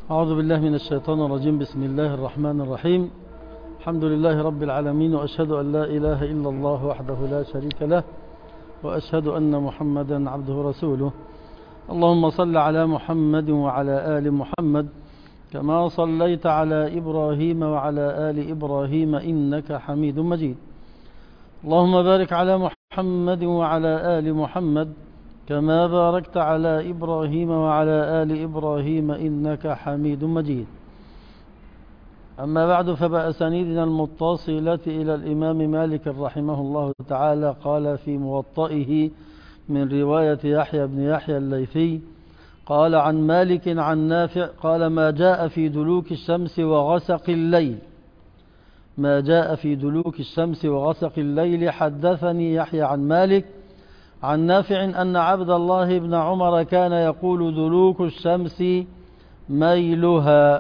أعوذ بالله من الشيطان الرجيم. بسم الله الرحمن الرحيم. الحمد لله رب العالمين، وأشهد أن لا إله إلا الله وحده لا شريك له، وأشهد أن محمدا عبده ورسوله. اللهم صل على محمد وعلى آل محمد كما صليت على إبراهيم وعلى آل إبراهيم إنك حميد مجيد. اللهم بارك على محمد وعلى آل محمد كما باركت على إبراهيم وعلى آل إبراهيم إنك حميد مجيد. أما بعد، فبأسانيدنا المتصلة إلى الإمام مالك رحمه الله تعالى قال في موطئه من رواية يحيى بن يحيى الليثي قال عن مالك عن نافع قال: ما جاء في دلوك الشمس وغسق الليل. ما جاء في دلوك الشمس وغسق الليل. حدثني يحيى عن مالك عن نافع أن عبد الله بن عمر كان يقول: دلوك الشمس ميلها.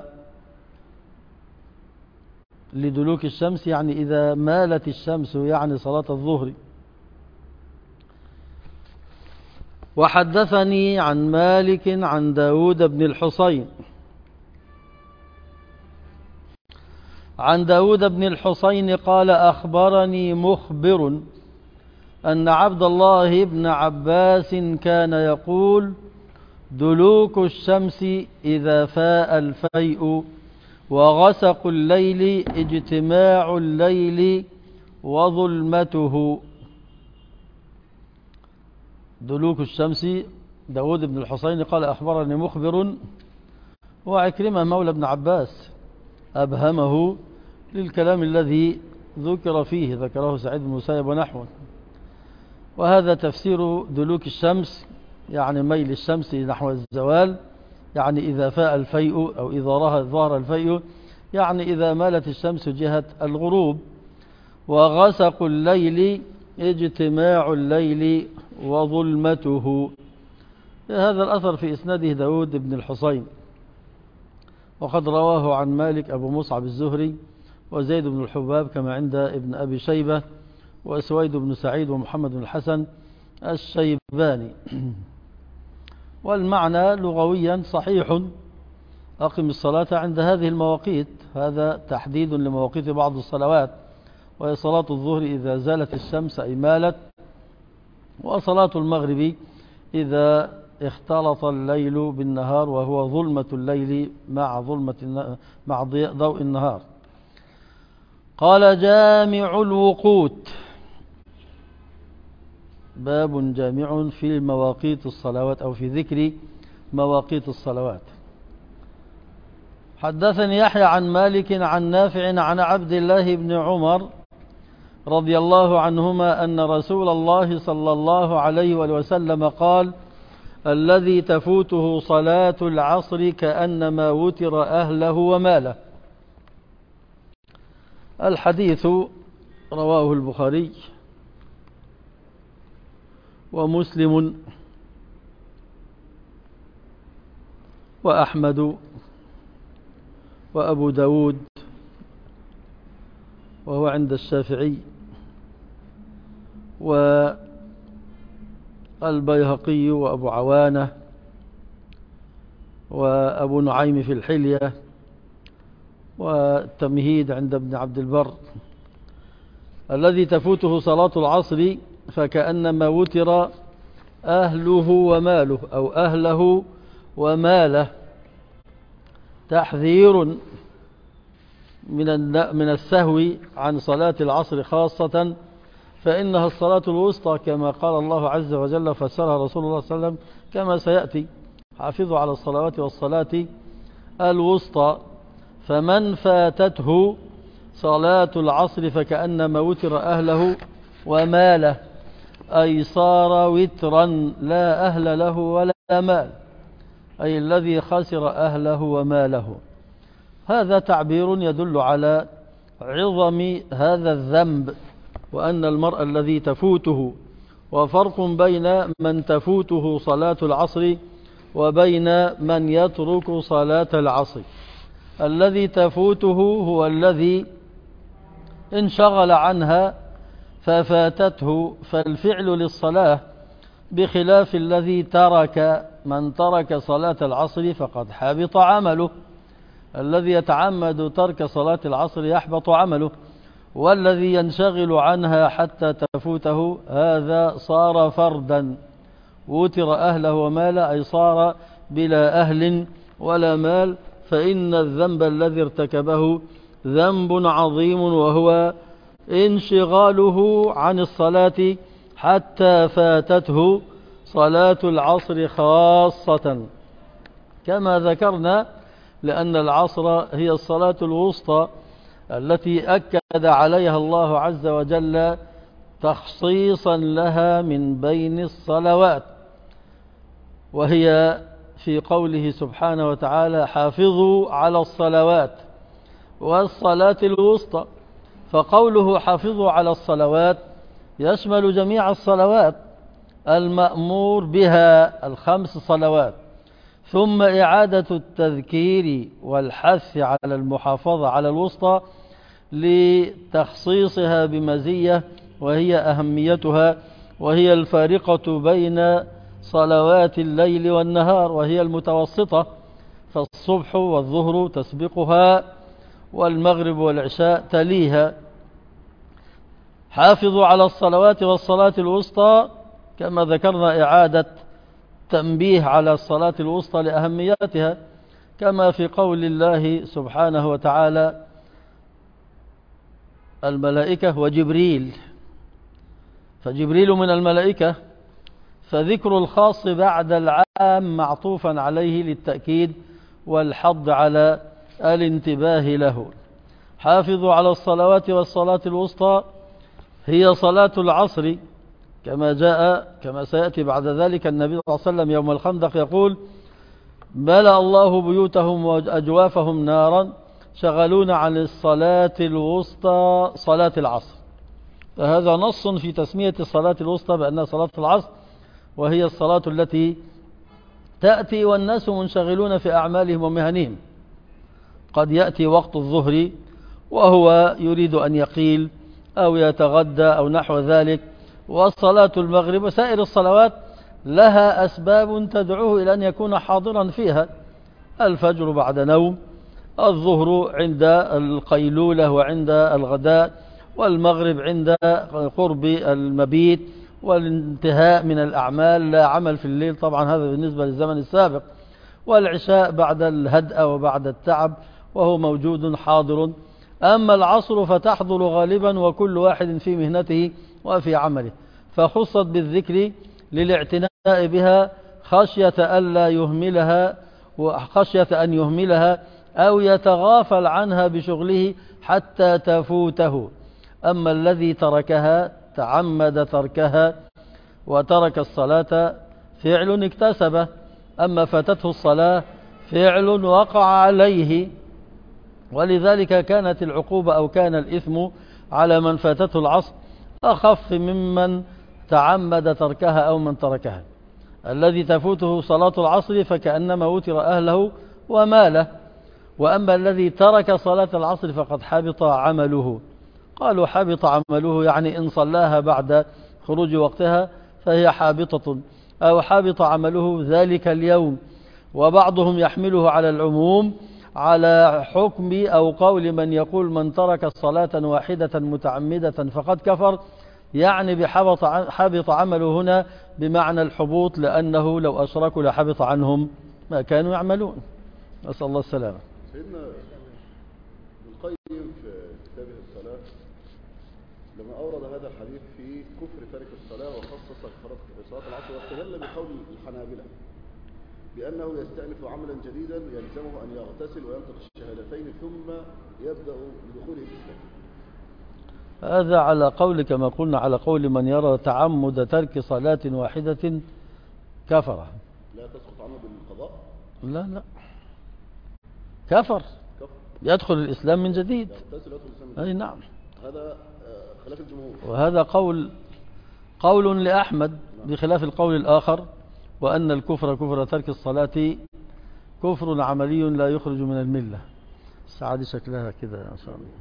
لدلوك الشمس يعني إذا مالت الشمس، يعني صلاة الظهر. وحدثني عن مالك عن داود بن الحصين قال: أخبرني مخبر أن عبد الله بن عباس كان يقول: دلوك الشمس إذا فاء الفيء، وغسق الليل اجتماع الليل وظلمته. دلوك الشمس. داود بن الحصين قال: أخبرني مخبر، وعكرمة مولى ابن عباس أبهمه للكلام الذي ذكر فيه، ذكره سعيد بن المسيب ونحوه. وهذا تفسير دلوك الشمس، يعني ميل الشمس نحو الزوال، يعني إذا فاء الفيء أو إذا ظهر الفيء، يعني إذا مالت الشمس جهة الغروب. وغسق الليل اجتماع الليل وظلمته. هذا الأثر في إسناده داود بن الحصين، وقد رواه عن مالك أبو مصعب الزهري وزيد بن الحباب كما عند ابن أبي شيبة وأسويد بن سعيد ومحمد بن الحسن الشيباني. والمعنى لغويا صحيح: أقم الصلاة عند هذه المواقيت. هذا تحديد لمواقيت بعض الصلوات، وهي صلاة الظهر إذا زالت الشمس أي مالت، وصلاة المغرب إذا اختلط الليل بالنهار، وهو ظلمة الليل مع ضوء النهار. قال: جامع الوقوت. باب جامع في مواقيت الصلوات أو في ذكر مواقيت الصلوات. حدثني يحيى عن مالك عن نافع عن عبد الله بن عمر رضي الله عنهما أن رسول الله صلى الله عليه وسلم قال: الذي تفوته صلاة العصر كأنما وتر أهله وماله. الحديث رواه البخاري ومسلم وأحمد وأبو داود، وهو عند الشافعي والبيهقي وأبو عوانة وأبو نعيم في الحلية والتمهيد عند ابن عبد البر. الذي تفوته صلاة العصر فكأنما وتر أهله وماله أو أهله وماله. تحذير من السهو عن صلاة العصر خاصة، فإنها الصلاة الوسطى كما قال الله عز وجل، فسرها رسول الله صلى الله عليه وسلم كما سيأتي: حافظوا على الصلوات والصلاة الوسطى. فمن فاتته صلاة العصر فكأنما وتر أهله وماله، أي صار وترا لا أهل له ولا مال، أي الذي خسر أهله وماله. هذا تعبير يدل على عظم هذا الذنب، وأن المرء الذي تفوته، وفرق بين من تفوته صلاة العصر وبين من يترك صلاة العصر. الذي تفوته هو الذي انشغل عنها ففاتته، فالفعل للصلاة، بخلاف الذي من ترك صلاة العصر فقد حبط عمله. الذي يتعمد ترك صلاة العصر يحبط عمله، والذي ينشغل عنها حتى تفوته هذا صار فردا وتر أهله وماله، أي صار بلا أهل ولا مال، فإن الذنب الذي ارتكبه ذنب عظيم، وهو انشغاله عن الصلاة حتى فاتته صلاة العصر خاصة كما ذكرنا، لأن العصر هي الصلاة الوسطى التي أكد عليها الله عز وجل تخصيصا لها من بين الصلوات، وهي في قوله سبحانه وتعالى حافظوا على الصلوات والصلاة الوسطى. فقوله حافظوا على الصلوات يشمل جميع الصلوات المأمور بها ال5 صلوات، ثم إعادة التذكير والحث على المحافظة على الوسطى لتخصيصها بمزية، وهي أهميتها، وهي الفارقة بين صلوات الليل والنهار، وهي المتوسطة، فالصبح والظهر تسبقها والمغرب والعشاء تليها. حافظوا على الصلوات والصلاة الوسطى، كما ذكرنا إعادة تنبيه على الصلاة الوسطى لأهميتها، كما في قول الله سبحانه وتعالى الملائكة وجبريل، فجبريل من الملائكة، فذكر الخاص بعد العام معطوفا عليه للتأكيد والحض على الانتباه له. حافظوا على الصلوات والصلاة الوسطى هي صلاة العصر، كما سيأتي بعد ذلك النبي صلى الله عليه وسلم يوم الخندق يقول ملأ الله بيوتهم وأجوافهم نارا شغلون عن الصلاة الوسطى صلاة العصر. فهذا نص في تسمية الصلاة الوسطى بأنها صلاة العصر، وهي الصلاة التي تأتي والناس منشغلون في أعمالهم ومهنهم. قد يأتي وقت الظهر وهو يريد أن يقيل أو يتغدى أو نحو ذلك، وصلاة المغرب وسائر الصلوات لها أسباب تدعوه إلى أن يكون حاضرا فيها، الفجر بعد نوم، الظهر عند القيلولة وعند الغداء، والمغرب عند قرب المبيت والانتهاء من الأعمال، لا عمل في الليل طبعا هذا بالنسبة للزمن السابق، والعشاء بعد الهدأ وبعد التعب وهو موجود حاضر. أما العصر فتحضر غالبا وكل واحد في مهنته وفي عمله، فخصت بالذكر للاعتناء بها خشية ألا يهملها وخشية أن يهملها أو يتغافل عنها بشغله حتى تفوته. أما الذي تركها تعمد تركها وترك الصلاة فعل اكتسبه، أما فاتته الصلاة فعل وقع عليه، ولذلك كانت العقوبة أو كان الإثم على من فاتته العصر أخف ممن تعمد تركها أو من تركها. الذي تفوته صلاة العصر فكأنما وتر أهله وماله، وأما الذي ترك صلاة العصر فقد حبط عمله. قالوا حبط عمله يعني إن صلاها بعد خروج وقتها فهي حابطة، أو حبط عمله ذلك اليوم. وبعضهم يحمله على العموم على حكم أو قول من يقول من ترك صلاة واحدة متعمدة فقد كفر، يعني حبط عمله هنا بمعنى الحبوط، لأنه لو أشركوا لحبط عنهم ما كانوا يعملون. نسأل الله السلامة. سيدنا ابن القيم في كتابه الصلاة لما أورد هذا الحديث في كفر تارك الصلاة وخصص صلاة العصر واستدل بقول الحنابلة بأنه يستأنف عملا جديدا يلزمه أن يغتسل وينطق الشهادتين ثم يبدأ بدخوله في الإسلام. هذا على قول كما قلنا على قول من يرى تعمد ترك صلاة واحدة كفر. لا تسقط عنه بالقضاء؟ لا كفر يدخل الإسلام من جديد. أي نعم. هذا خلاف الجمهور، وهذا قول لأحمد بخلاف القول الآخر، وأن الكفر كفر ترك الصلاة كفر عملي لا يخرج من الملة. السعادة شكلها كده إن شاء الله.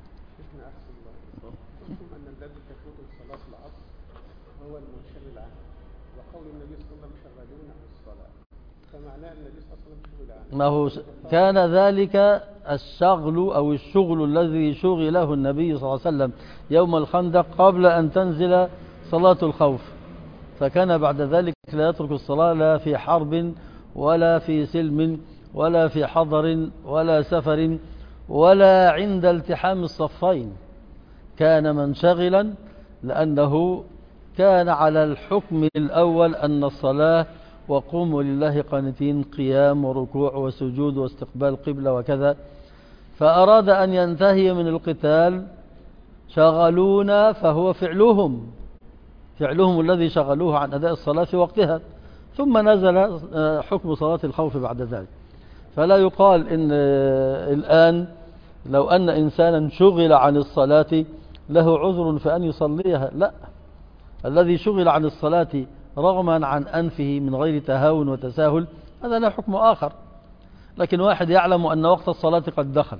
أن الذي تفوت صلاة العصر هو المنشغل عنه، وقول النبي صلى الله عليه وسلم شغالون عن الصلاة، فمعناه أن النبي صلى الله عليه وسلم شغل عنه. ما هو كان ذلك الشغل أو الشغل الذي شغله النبي صلى الله عليه وسلم يوم الخندق قبل أن تنزل صلاة الخوف، فكان بعد ذلك لا يترك الصلاة لا في حرب ولا في سلم ولا في حضر ولا سفر ولا عند التحام الصفين، كان منشغلا لأنه كان على الحكم الأول أن الصلاة وقوموا لله قانتين، قيام وركوع وسجود واستقبال قبلة وكذا، فأراد أن ينتهي من القتال شغلونا، فهو فعلهم الذي شغلوه عن أداء الصلاة في وقتها، ثم نزل حكم صلاة الخوف بعد ذلك. فلا يقال إن الآن لو أن إنسانا شغل عن الصلاة له عذر في أن يصليها، لا، الذي شغل عن الصلاة رغما عن أنفه من غير تهاون وتساهل هذا له حكم آخر. لكن واحد يعلم أن وقت الصلاة قد دخل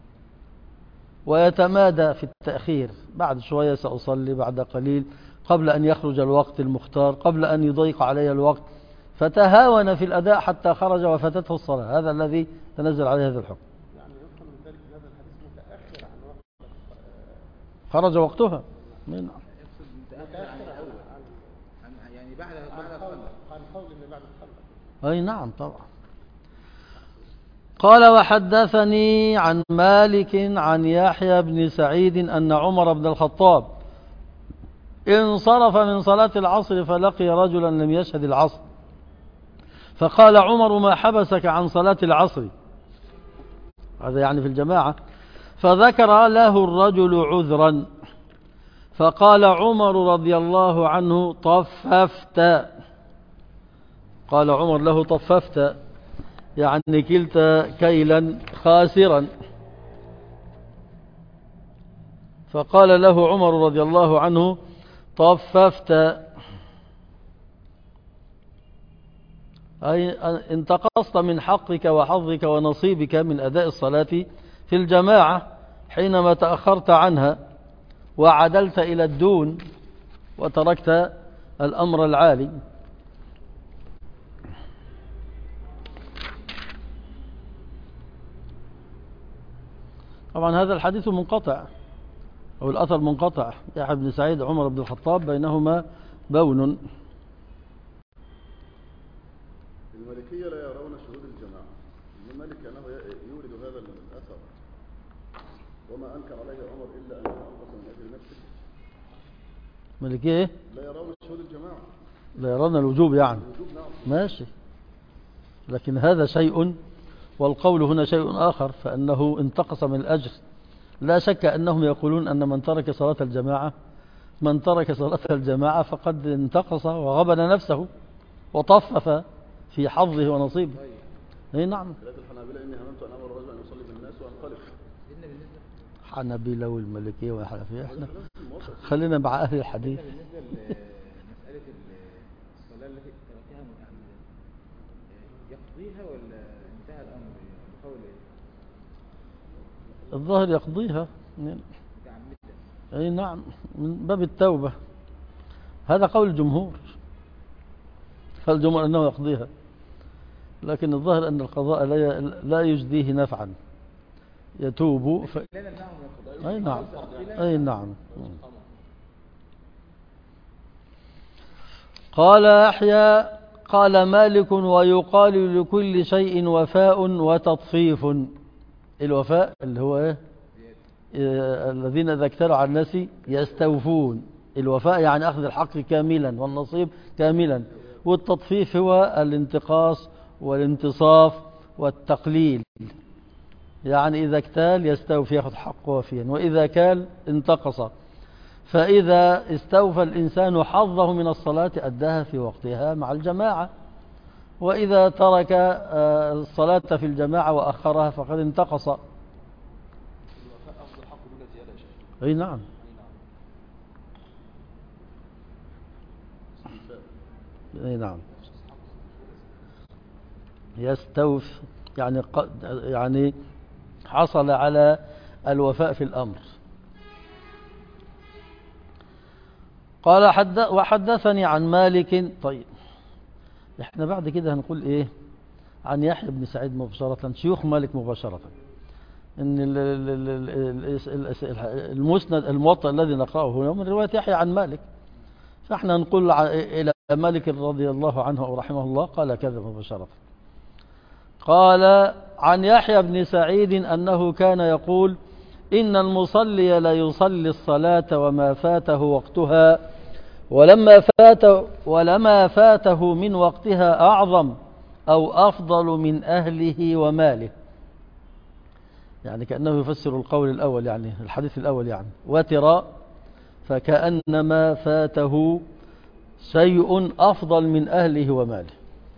ويتمادى في التأخير، بعد شوية سأصلي، بعد قليل، قبل أن يخرج الوقت المختار، قبل أن يضيق علي الوقت، فتهاون في الأداء حتى خرج وفتته الصلاة، هذا الذي تنزل عليه هذا الحكم. يعني يفهم من ذلك أن هذا الحديث متأخر عن وقت خرج وقتها من يعني بعد عن قول إن بعد الخلق. أي نعم طبعا. قال وحدثني عن مالك عن يحيى بن سعيد أن عمر بن الخطاب انصرف من صلاة العصر فلقي رجلا لم يشهد العصر، فقال عمر ما حبسك عن صلاة العصر، هذا يعني في الجماعة، فذكر له الرجل عذرا، فقال عمر رضي الله عنه طففت، قال عمر له طففت يعني كلت كيلا خاسرا، فقال له عمر رضي الله عنه طففت أي انتقصت من حقك وحظك ونصيبك من أداء الصلاة في الجماعة حينما تأخرت عنها وعدلت إلى الدون وتركت الأمر العالي. طبعا هذا الحديث منقطع أو الأثر منقطع، يحيى بن سعيد عمر بن الخطاب بينهما بون. المالكية لا يرون شهود الجماعة، ابن مالك أنه يورد هذا الأثر وما أنكر عليه عمر إلا أنه أنقص من أجل نفسه. مالكية لا يرون شهود الجماعة، لا يرون الوجوب يعني الوجوب نعم ماشي، لكن هذا شيء والقول هنا شيء آخر، فأنه انتقص من الأجر. لا شك أنهم يقولون أن من ترك صلاة الجماعة فقد انتقص وغبن نفسه وطفف في حظه ونصيبه. اي نعم. خلاف الحنابلة إني هممت أن أمر الرجل أن يصلي بالناس وأنقلب. حنابلة والمالكية والحنفية، احنا خلينا مع أهل الحديث. بالنسبة لمسألة الصلاة التي تركها متعمدا يقضيها ولا انتهى الأمر بقول الظاهر يقضيها متعمدا؟ اي نعم، من باب التوبة، هذا قول الجمهور، فالجمهور أنه يقضيها، لكن الظاهر أن القضاء لا يجديه نفعا، يتوب أي نعم أي نعم. قال يحيى قال مالك ويقال لكل شيء وفاء وتطفيف. الوفاء اللي هو ايه؟ الذين إذا اكتالوا على الناس يستوفون، الوفاء يعني أخذ الحق كاملا والنصيب كاملا، والتطفيف هو الانتقاص والانتصاف والتقليل، يعني إذا اكتال يستوفي يأخذ حقه وفيا، وإذا كال انتقص. فإذا استوفى الإنسان حظه من الصلاة أداها في وقتها مع الجماعة، وإذا ترك الصلاة في الجماعة وأخرها فقد انتقص. أي نعم. أي نعم، يستوفي يعني حصل على الوفاء في الأمر. قال وحدثني عن مالك. طيب احنا بعد كده هنقول ايه؟ عن يحيى بن سعيد مباشرة، شيوخ مالك مباشرة، ان المسند الموطأ الذي نقرأه هنا من رواية يحيى عن مالك، فاحنا نقول إلى مالك رضي الله عنه أو رحمه الله قال كذا مباشرة. قال عن يحيى بن سعيد أنه كان يقول إن المصلي لا يصلي الصلاة وما فاته وقتها ولما فاته من وقتها أعظم أو أفضل من أهله وماله. يعني كأنه يفسر القول الأول، يعني الحديث الأول، يعني وتر فكأنما فاته شيء أفضل من أهله وماله.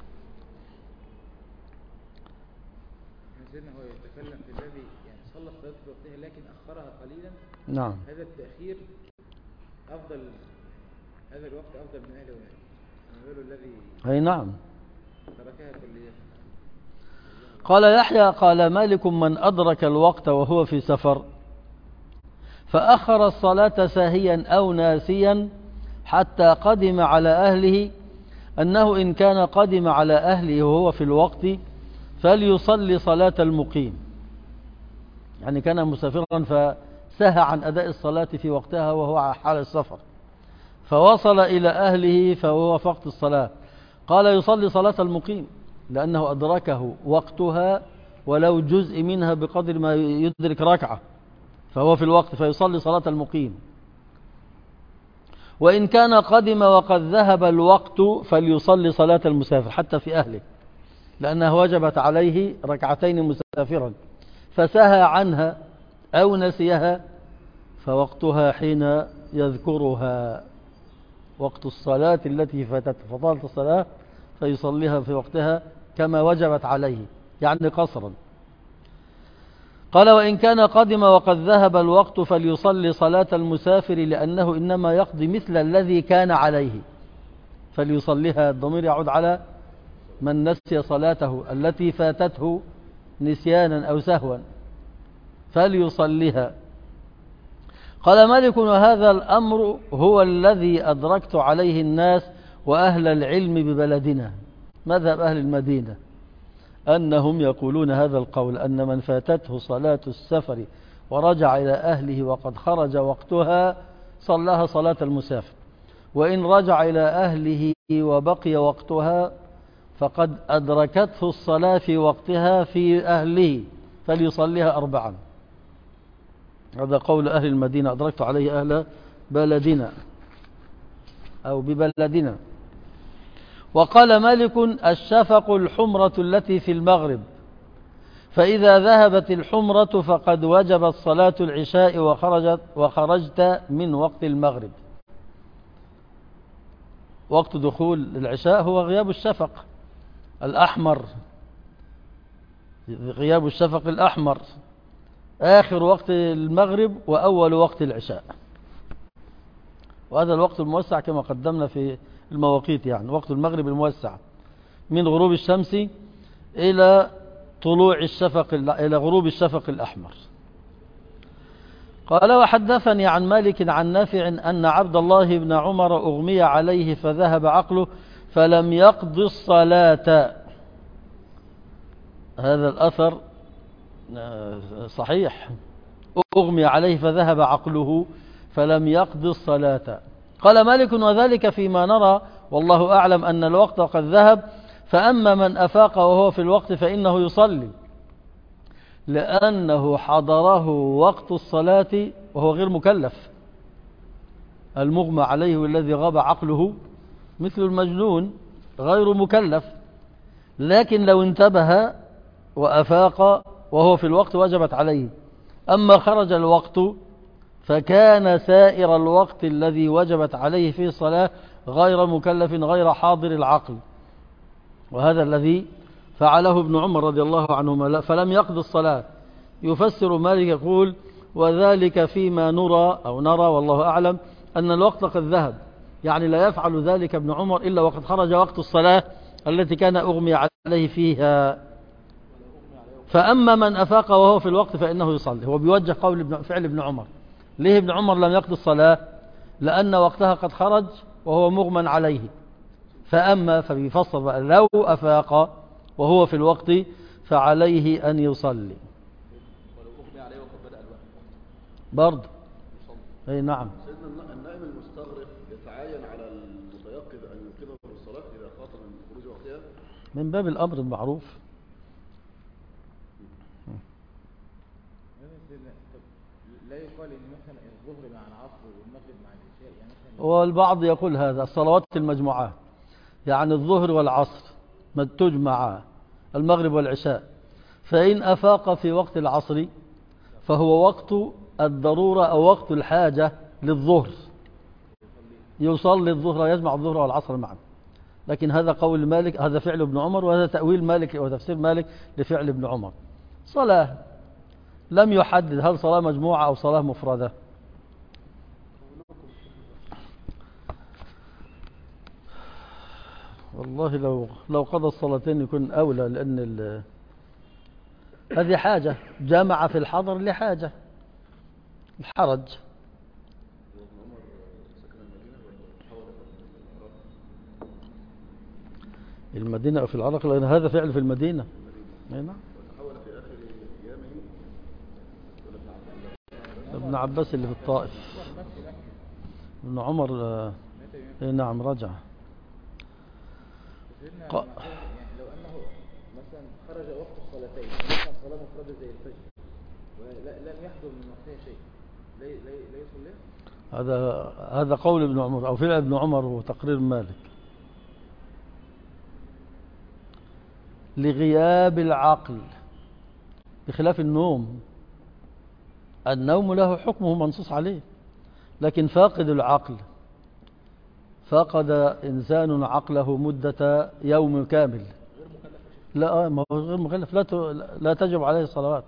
سيدنا هو يتكلم في الذي يعني صلى الصلاة في وقتها لكن أخرها قليلا. نعم. هذا التأخير أفضل، هذا الوقت أفضل من أهله وماله. نقول الذي أي نعم. تركها كليا. قال يحيى قال مالك من أدرك الوقت وهو في سفر فأخر الصلاة ساهيا أو ناسيا حتى قدم على أهله، أنه إن كان قدم على أهله وهو في الوقت فليصلي صلاة المقيم. يعني كان مسافرا فسهى عن أداء الصلاة في وقتها وهو على حال السفر، فوصل إلى أهله فهو في وقت الصلاة، قال يصلي صلاة المقيم لأنه أدركه وقتها ولو جزء منها بقدر ما يدرك ركعة، فهو في الوقت فيصلي صلاة المقيم. وإن كان قدم وقد ذهب الوقت فليصلي صلاة المسافر حتى في أهله، لأنها وجبت عليه ركعتين مسافرا فسهى عنها أو نسيها، فوقتها حين يذكرها وقت الصلاة التي فاتت فطالت الصلاة فيصليها في وقتها كما وجبت عليه، يعني قصرا. قال وإن كان قدم وقد ذهب الوقت فليصلي صلاة المسافر لأنه إنما يقضي مثل الذي كان عليه، فليصليها. الضمير يعود على من نسي صلاته التي فاتته نسيانا أو سهوا فليصليها. قال مالك وهذا الأمر هو الذي أدركت عليه الناس وأهل العلم ببلدنا، مذهب أهل المدينة، أنهم يقولون هذا القول أن من فاتته صلاة السفر ورجع إلى أهله وقد خرج وقتها صلاها صلاة المسافر، وإن رجع إلى أهله وبقي وقتها فقد أدركته الصلاة في وقتها في أهله فليصليها 4. هذا قول أهل المدينة أدركت عليه أهل بلدنا أو ببلدنا. وقال مالك الشفق الحمرة التي في المغرب، فإذا ذهبت الحمرة فقد وجبت صلاة العشاء وخرجت من وقت المغرب. وقت دخول العشاء هو غياب الشفق الأحمر، غياب الشفق الأحمر آخر وقت المغرب وأول وقت العشاء، وهذا الوقت الموسع كما قدمنا في المواقيت، يعني وقت المغرب الموسع من غروب الشمس إلى طلوع الشفق إلى غروب الشفق الأحمر. قال وحدثني عن مالك عن نافع أن عبد الله بن عمر أغمي عليه فذهب عقله فلم يقض الصلاة. هذا الأثر صحيح، أغمي عليه فذهب عقله فلم يقض الصلاة. قال مالك وذلك فيما نرى والله أعلم أن الوقت قد ذهب، فأما من أفاق وهو في الوقت فإنه يصلي لأنه حضره وقت الصلاة وهو غير مكلف. المغمى عليه والذي غاب عقله مثل المجنون غير مكلف، لكن لو انتبه وأفاق وهو في الوقت وجبت عليه. أما خرج الوقت فكان سائر الوقت الذي وجبت عليه فيه الصلاة غير مكلف غير حاضر العقل، وهذا الذي فعله ابن عمر رضي الله عنهما فلم يقض الصلاة. يفسر مالك يقول وذلك فيما نرى أو نرى والله أعلم أن الوقت قد ذهب، يعني لا يفعل ذلك ابن عمر إلا وقد خرج وقت الصلاة التي كان أغمي عليه فيها. فأما من أفاق وهو في الوقت فإنه يصلي. هو بيوجه قول فعل ابن عمر. ليه ابن عمر لم يقضي الصلاة؟ لأن وقتها قد خرج وهو مغمى عليه. فأما فبيفسر بقى لو أفاق وهو في الوقت فعليه أن يصلي. ولو أغمي عليه وقد بدأ الوقت برضه أي نعم. سيدنا النائم المستغرق يتعين على المتيقظ أن يوقظه بالصلاة إذا خاف من خروج وقتها من باب الأمر المعروف. لا يقال ان مثلا الظهر مع العصر والمغرب مع العشاء يعني مثلا. والبعض يقول هذا الصلوات المجموعات، يعني الظهر والعصر ما تجمع المغرب والعشاء، فإن أفاق في وقت العصر فهو وقت الضرورة أو وقت الحاجة للظهر، يصلي الظهر يجمع الظهر والعصر معا. لكن هذا قول مالك، هذا فعل ابن عمر، وهذا تأويل مالك وتفسير مالك لفعل ابن عمر. صلاة لم يحدد هل صلاة مجموعة أو صلاة مفردة. والله لو قضى الصلاتين يكون أولى، لأن هذه حاجة، جمع في الحضر لحاجة الحرج. المدينة أو في العراق، لأن هذا فعل في المدينة. نعم. وتحول في آخر أيامه ابن عباس اللي في الطائف. ابن عمر نعم رجع. يعني لو انه مثلا خرج وقت الصلاتين مثلا صلاه مفرده زي الفجر ولم يحضر من وقتها شيء لا يصلي. هذا قول ابن عمر أو فعل ابن عمر وتقرير مالك. لغياب العقل بخلاف النوم له حكمه منصوص عليه، لكن فاقد العقل، فقد إنسان عقله مدة يوم كامل، لا ما هو غير مكلف، لا تجب عليه الصلوات.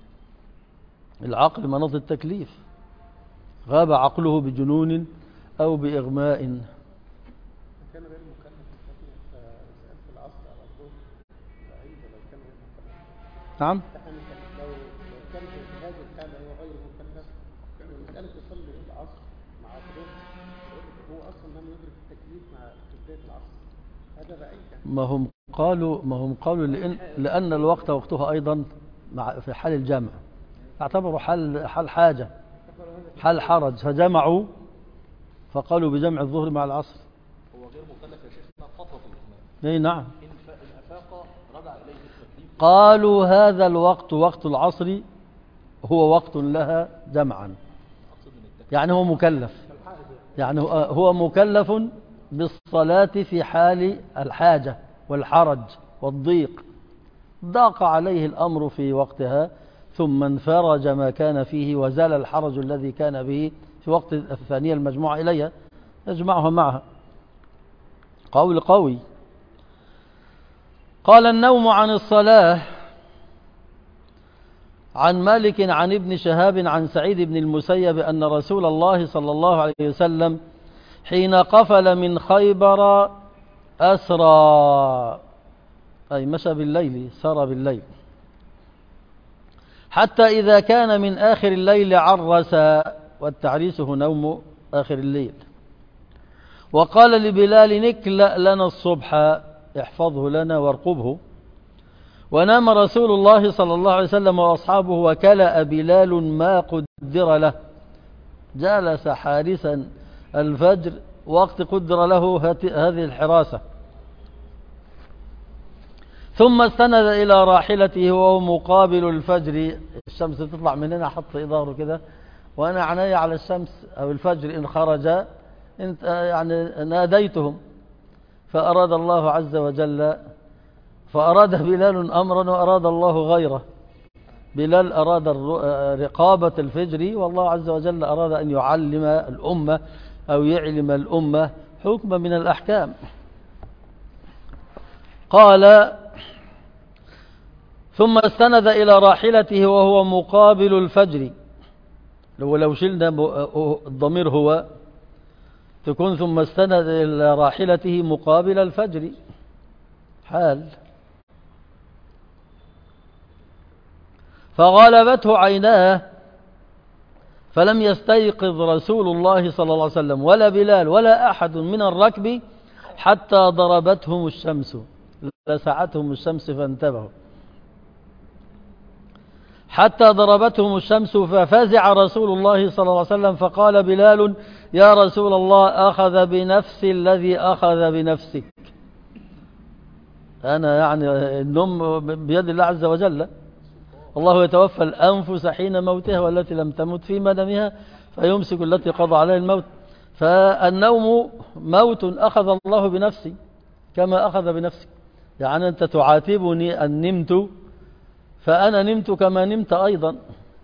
العقل مناط التكليف، غاب عقله بجنون أو بإغماء. كان غير مكلف في العصر على الظهر بعيدة. لو كان غير مكلف نعم. لو كان في هذه الحالة هو غير مكلف، المسألة تصلي العصر مع الظهر هو أصلا لم يدرك التكليف في بداية العصر، هذا بعيد. ما هم قالوا لأن الوقت وقتها أيضا في حال الجمع، اعتبروا حال حاجة، حال حرج، فجمعوا فقالوا بجمع الظهر مع العصر. هو غير مكلف يا شيخنا فترة الإغماء. اي نعم. إن أفاق رجع إليه التكليف. قالوا هذا الوقت وقت العصر هو وقت لها جمعا، يعني هو مكلف، يعني هو مكلف بالصلاة في حال الحاجة والحرج والضيق، ضاق عليه الأمر في وقتها ثم انفرج ما كان فيه وزال الحرج الذي كان به في وقت الثانية المجموعة إليها، يجمعها معها. قول قوي. قال النوم عن الصلاة. عن مالك عن ابن شهاب عن سعيد بن المسيب أن رسول الله صلى الله عليه وسلم حين قفل من خيبر أسرى، أي مشى بالليل، سار بالليل، حتى إذا كان من آخر الليل عرس، والتعريس هو نوم آخر الليل، وقال لبلال نكلأ لنا الصبح، احفظه لنا وارقبه. ونام رسول الله صلى الله عليه وسلم وأصحابه، وكلأ بلال ما قدر له، جلس حارسا الفجر وقت قدر له هذه الحراسة، ثم استند إلى راحلته وهو مقابل الفجر. الشمس تطلع من هنا، حط ظهره كده وأنا عناي على الشمس أو الفجر، إن خرج يعني ناديتهم، فأراد الله عز وجل، فأراد بلال أمرا وأراد الله غيره. بلال أراد رقابة الفجر، والله عز وجل أراد أن يعلم الأمة أو يعلم الأمة حكما من الأحكام. قال ثم استند إلى راحلته وهو مقابل الفجر، لو شلنا الضمير هو تكون ثم استند إلى راحلته مقابل الفجر حال. فغلبته عيناه فلم يستيقظ رسول الله صلى الله عليه وسلم ولا بلال ولا أحد من الركب حتى ضربتهم الشمس، فلسعتهم الشمس فانتبهوا حتى ضربتهم الشمس ففزع رسول الله صلى الله عليه وسلم فقال بلال يا رسول الله أخذ بنفس الذي أخذ بنفسك. أنا يعني النوم بيد الله عز وجل، الله يتوفى الأنفس حين موتها والتي لم تمت في منامها فيمسك التي قضى عليها الموت. فالنوم موت أخذ الله بنفسي كما أخذ بنفسك. يعني أنت تعاتبني أن نمت فأنا نمت كما نمت أيضا.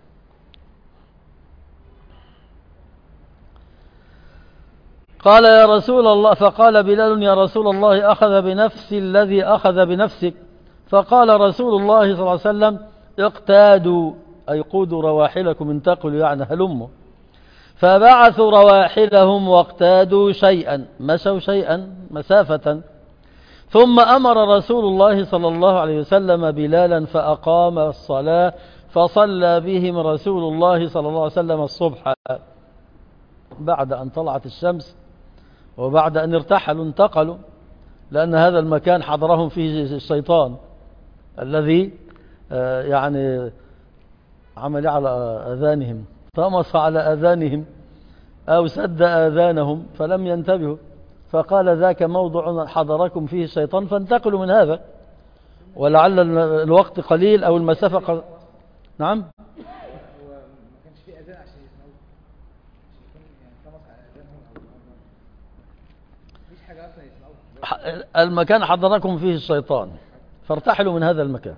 قال يا رسول الله، فقال بلال يا رسول الله أخذ بنفس الذي أخذ بنفسك. فقال رسول الله صلى الله عليه وسلم اقتادوا أي قودوا رواحلكم، انتقلوا يعني هلموا. فبعثوا رواحلهم واقتادوا شيئا، مشوا شيئا مسافة. ثم أمر رسول الله صلى الله عليه وسلم بلالا فأقام الصلاة فصلى بهم رسول الله صلى الله عليه وسلم الصبح بعد أن طلعت الشمس وبعد أن ارتحلوا انتقلوا، لأن هذا المكان حضرهم فيه الشيطان الذي يعني عمل على آذانهم، طمس على آذانهم أو سد آذانهم فلم ينتبهوا، فقال ذاك موضع حضركم فيه الشيطان فانتقلوا من هذا، ولعل الوقت قليل أو المسافة نعم. هو ما كانش فيه أذان عشان يسمعوه، عشان يكون يعني طمس على آذانهم أو مفيش حاجة أصلا يسمعوها. المكان حضركم فيه الشيطان فارتحلوا من هذا المكان.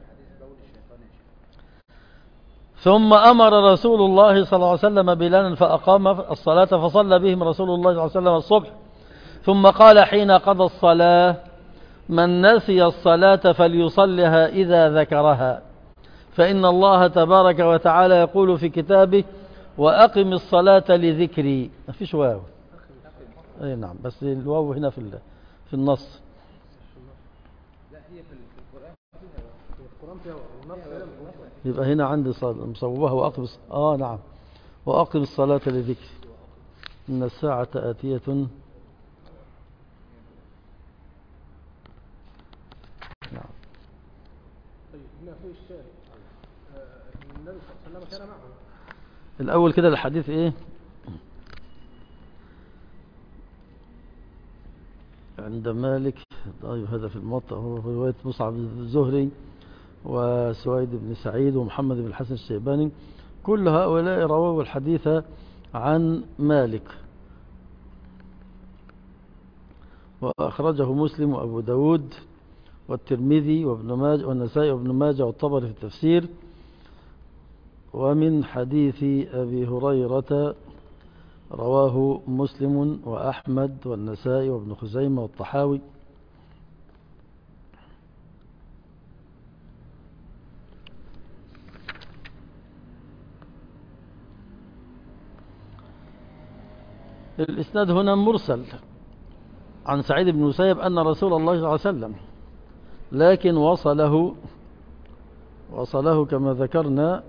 ثم أمر رسول الله صلى الله عليه وسلم بلالا فأقام الصلاة فصلى بهم رسول الله صلى الله عليه وسلم الصبح. ثم قال حين قضى الصلاة من نسي الصلاة فليصلها إذا ذكرها، فإن الله تبارك وتعالى يقول في كتابه وأقم الصلاة لذكري. ما فيش واو، أي نعم، بس الواو هنا في النص. لا هي في القرآن فيها يبقى هنا عندي مصوبها وأقم نعم، وأقم الصلاة لذكري إن الساعة آتية. نعم. طيب هنا في الشارع النبي صلى الله عليه وسلم كان معه. الأول كده الحديث إيه عند مالك. طيب هذا في الموطأ، هو في رواية مصعب الزهري وسويد بن سعيد ومحمد بن الحسن الشيباني، كل هؤلاء رووا الحديث عن مالك، وأخرجه مسلم وأبو داود والترمذي وابن ماجه والنسائي وابن ماجه والطبري في التفسير. ومن حديث أبي هريرة رواه مسلم وأحمد والنسائي وابن خزيمة والطحاوي. الإسناد هنا مرسل عن سعيد بن مسيب أن رسول الله صلى الله عليه وسلم، لكن وصله كما ذكرنا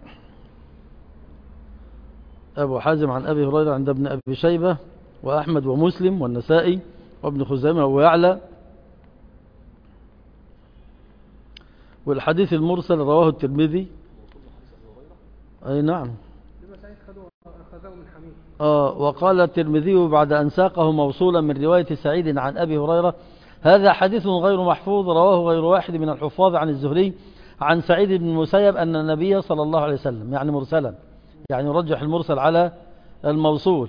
أبو حازم عن أبي هريرة عند ابن أبي شيبة وأحمد ومسلم والنسائي وابن خزيمة ويعلى. والحديث المرسل رواه الترمذي. أي نعم. وقال الترمذي بعد أن ساقه موصولا من رواية سعيد عن أبي هريرة هذا حديث غير محفوظ رواه غير واحد من الحفاظ عن الزهري عن سعيد بن المسيب أن النبي صلى الله عليه وسلم، يعني مرسلا، يعني يرجح المرسل على الموصول.